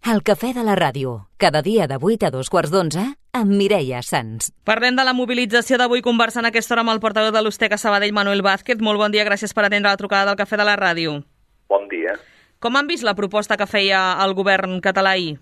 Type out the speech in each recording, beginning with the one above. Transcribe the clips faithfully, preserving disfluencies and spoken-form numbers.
El cafè de la ràdio, cada dia de vuit a dos quarts d'onze, amb Mireia Sans. Parlem de la mobilització d'avui, conversant a aquesta hora amb el portaveu de l'Ustec a Sabadell, Manuel Vázquez. Molt bon dia, gràcies per atendre la trucada del cafè de la ràdio. Bon dia. Com han vist la proposta que feia el govern català ahir?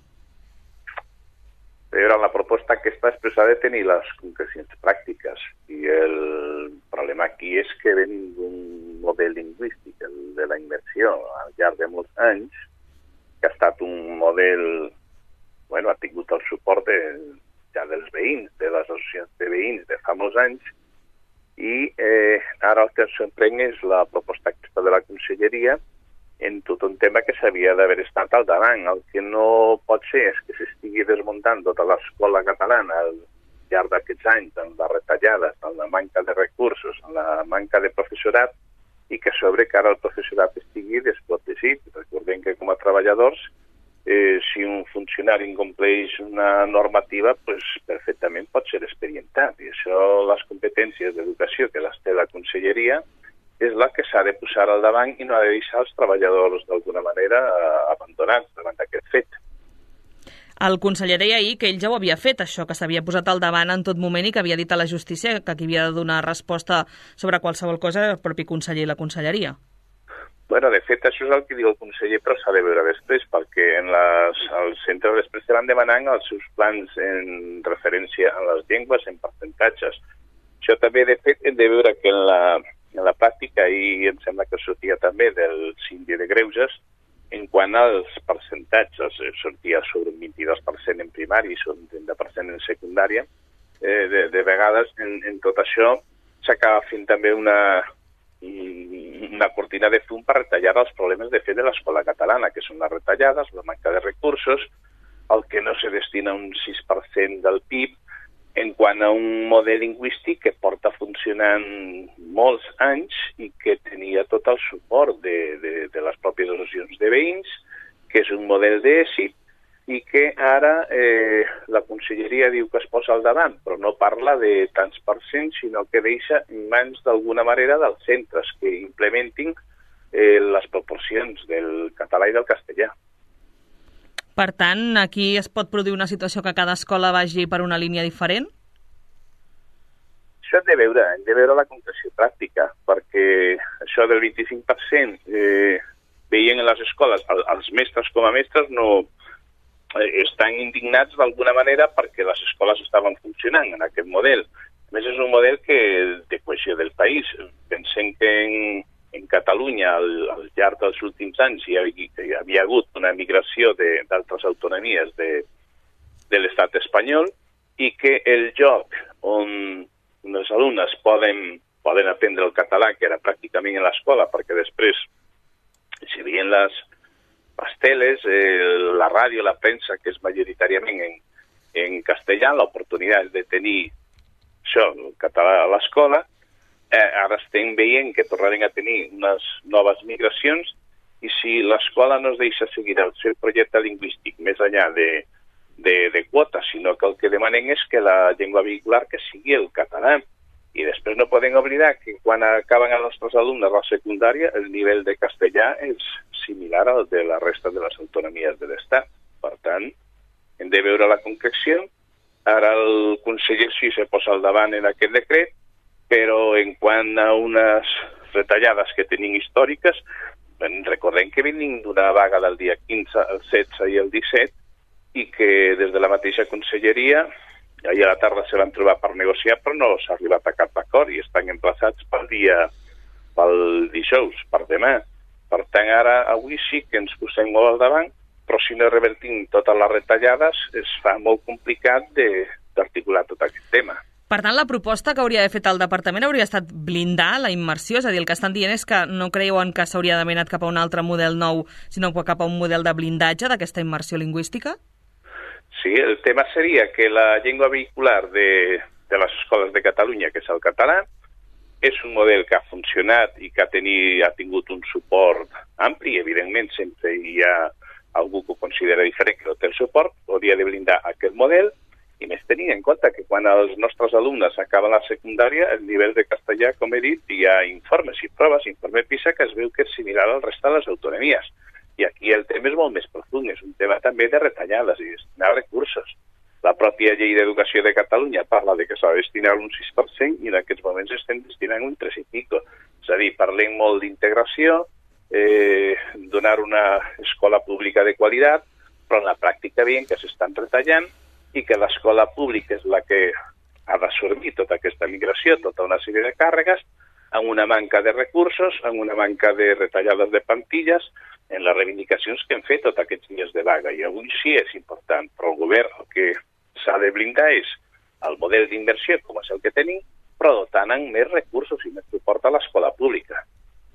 Però la proposta aquesta després ha de tenir les concrecions pràctiques i el problema aquí és que venim d'un model lingüístic, el de la immersió, al llarg de molts anys, que ha estat un model, bueno, ha tingut el suport de, ja dels veïns, de les associacions de veïns de fa molts anys, i eh, ara el que ens sorprèn és la proposta aquesta de la Conselleria en tot un tema que s'havia d'haver estat al davant. El que no pot ser és que s'estigui desmuntant tota l'escola catalana al llarg d'aquests anys, amb les retallades, amb la manca de recursos, amb la manca de professorat, i que a sobre que ara el professorat estigui desprotegit. Recordem que com a treballadors, eh, si un funcionari incompleix una normativa, pues, perfectament pot ser expedientat. I això, les competències d'educació que les té la Conselleria, és la que s'ha de posar al davant i no ha de deixar els treballadors d'alguna manera abandonats davant d'aquest fet. El conseller deia ahir que ell ja ho havia fet, això, que s'havia posat al davant en tot moment i que havia dit a la justícia que qui havia de donar resposta sobre qualsevol cosa era el propi conseller i la conselleria. Bueno, de fet, això és el que diu el conseller, però s'ha de veure després, perquè en les, els centres després se van demanant els seus plans en referència a les llengües, en percentatges. Això també, de fet, hem de veure que en la, en la pràctica, i em sembla que sortia també del síndic de greuges, en quant als percentatges, sortia sobre un vint-i-dos per cent en primari i sobre un trenta per cent en secundària, eh, de, de vegades en, en tot això s'acaba fent també una, una cortina de fum per retallar els problemes de fet de l'escola catalana, que són les retallades, la manca de recursos, el que no se destina un sis per cent del P I B, en quant a un model lingüístic que porta funcionant molts anys i que tenia tot el suport de, de, de les pròpies associacions de veïns, que és un model d'èxit i que ara eh, la Conselleria diu que es posa al davant, però no parla de tants per cent, sinó que deixa en mans d'alguna manera dels centres que implementin eh, les proporcions del català i del castellà. Per tant, aquí es pot produir una situació que cada escola vagi per una línia diferent? Això hem de veure, hem de veure la concreció pràctica, perquè això del vint-i-cinc per cent eh, veient en les escoles, el, els mestres com a mestres no eh, estan indignats d'alguna manera perquè les escoles estaven funcionant en aquest model. A més, és un model que de cohesió del país. Pensem que en En Catalunya, al, al llarg dels últims anys, hi havia, hi havia hagut una migració d'altres autonomies de, de l'estat espanyol i que el lloc on els alumnes poden, poden aprendre el català, que era pràcticament a l'escola, perquè després si veien les, les teles, eh, la ràdio, la premsa, que és majoritàriament en, en castellà, l'oportunitat de tenir això, el català a l'escola. Eh, ara estem veient que tornarem a tenir unes noves migracions i si l'escola no es deixa seguir el seu projecte lingüístic més enllà de, de, de quotes, sinó que el que demanem és que la llengua vehicular que sigui el català. I després no podem oblidar que quan acaben els nostres alumnes a la secundària el nivell de castellà és similar al de la resta de les autonomies de l'Estat. Per tant, hem de veure la concreció. Ara el conseller sí se posa al davant en aquest decret, però en quant a unes retallades que tenim històriques, recordem que venim d'una vaga del dia quinze, el setze i el disset i que des de la mateixa conselleria ahir a la tarda se van trobar per negociar però no s'ha arribat a cap acord i estan emplaçats pel dia, pel dijous, per demà. Per tant, ara, avui sí que ens posem molt al davant, però si no revertim totes les retallades es fa molt complicat d'articular tot aquest tema. Per tant, la proposta que hauria d'haver fet el departament hauria estat blindar la immersió, és a dir, el que estan dient és que no creuen que s'hauria d'haver anat cap a un altre model nou, sinó cap a un model de blindatge d'aquesta immersió lingüística? Sí, el tema seria que la llengua vehicular de, de les escoles de Catalunya, que és el català, és un model que ha funcionat i que ha, tenir, ha tingut un suport ampli, evidentment sempre hi ha algú que ho considera diferent que no té el suport, hauria de blindar aquest model. I més tenint en compte que quan els nostres alumnes acaben la secundària, el nivell de castellà, com he dit, hi ha informes i proves, informe PISA, que es veu que és similar al resta de les autonomies. I aquí el tema és molt més profund, és un tema també de retallades i destinar recursos. La pròpia llei d'educació de Catalunya parla de que s'ha de destinar un sis per cent i en aquests moments estem destinant un tres i pico. És a dir, parlem molt d'integració, eh, donar una escola pública de qualitat, però en la pràctica veiem que s'estan retallant i que l'escola pública és la que ha d'absorbir tota aquesta migració, tota una sèrie de càrregues, amb una manca de recursos, amb una manca de retallades de plantilles, en les reivindicacions que hem fet tots aquests dies de vaga. I avui sí és important, però el govern el que s'ha de blindar és el model d'inversió, com és el que tenim, però dotant amb més recursos i més suport a l'escola pública.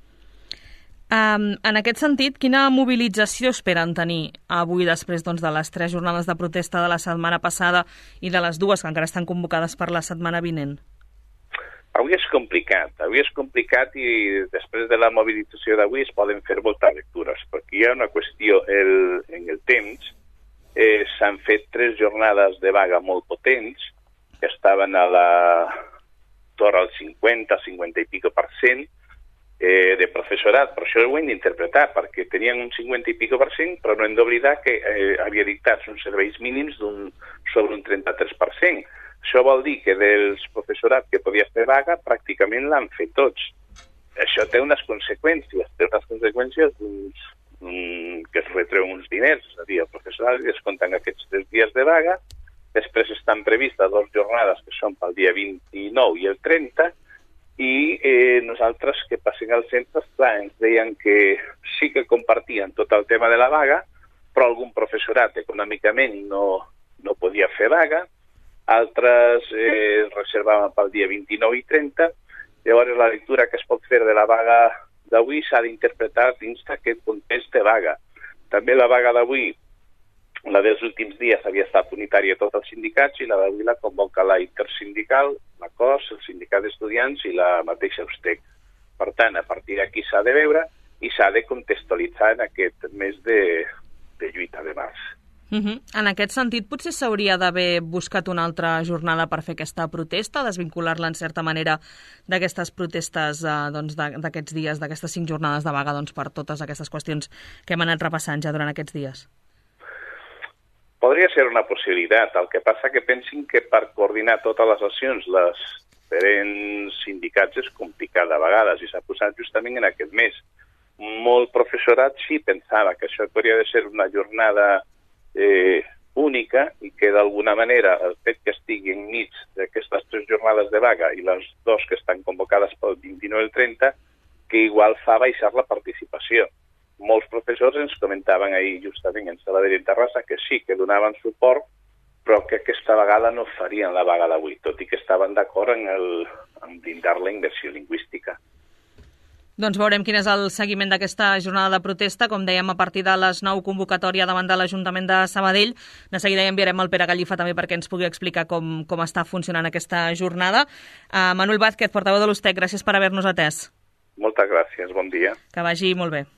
Um, en aquest sentit, quina mobilització esperen tenir avui després doncs, de les tres jornades de protesta de la setmana passada i de les dues que encara estan convocades per la setmana vinent? Avui és complicat, avui és complicat i després de la mobilització d'avui es poden fer moltes lectures, perquè hi ha una qüestió el, en el temps, eh, s'han fet tres jornades de vaga molt potents, que estaven a la torre al cinquanta, cinquanta i pico per cent eh, de professorat, però això ho hem d'interpretar, perquè tenien un cinquanta i pico per cent, però no hem d'oblidar que eh, havia dictat uns serveis mínims d'un, sobre un trenta-tres per cent. Això vol dir que dels professorat que podia fer vaga pràcticament l'han fet tots. Això té unes conseqüències, té unes conseqüències uns, um, que es retreu uns diners, és a dir, el professorat li descompten aquests tres dies de vaga, després estan previstes dues jornades que són pel dia vint-i-nou i el trenta, i eh, nosaltres que passem als centres, clar, ens deien que sí que compartien tot el tema de la vaga, però algun professorat econòmicament no, no podia fer vaga, altres eh, es reservaven pel dia vint-i-nou i trenta. Llavors, la lectura que es pot fer de la vaga d'avui s'ha d'interpretar dins d'aquest context de vaga. També la vaga d'avui, la dels últims dies, havia estat unitària a tots els sindicats i la d'avui la convoca la intersindical, la C O S, el sindicat d'estudiants i la mateixa USTEC. Per tant, a partir d'aquí s'ha de veure i s'ha de contextualitzar en aquest mes de, de lluita de març. Uh-huh. En aquest sentit, potser s'hauria d'haver buscat una altra jornada per fer aquesta protesta, desvincular-la en certa manera d'aquestes protestes eh, doncs, d'aquests dies, d'aquestes cinc jornades de vaga doncs, per totes aquestes qüestions que hem anat repassant ja durant aquests dies? Podria ser una possibilitat. El que passa que pensin que per coordinar totes les accions les diferents sindicats és complicat a vegades i s'ha posat justament en aquest mes. Molt professorat sí pensava que això hauria de ser una jornada Eh, única i que d'alguna manera el fet que estigui enmig d'aquestes tres jornades de vaga i les dues que estan convocades pel vint-i-nou i el trenta, que igual fa baixar la participació. Molts professors ens comentaven ahir justament en Sabadell i Terrassa que sí, que donaven suport, però que aquesta vegada no farien la vaga d'avui, tot i que estaven d'acord en, el, en blindar la immersió lingüística. Doncs veurem quin és el seguiment d'aquesta jornada de protesta. Com dèiem, a partir de les nou, convocatòria davant de l'Ajuntament de Sabadell. De seguida hi enviarem el Pere Gallifa també perquè ens pugui explicar com, com està funcionant aquesta jornada. Uh, Manuel Vázquez, portaveu de l'USTEC, gràcies per haver-nos atès. Moltes gràcies, bon dia. Que vagi molt bé.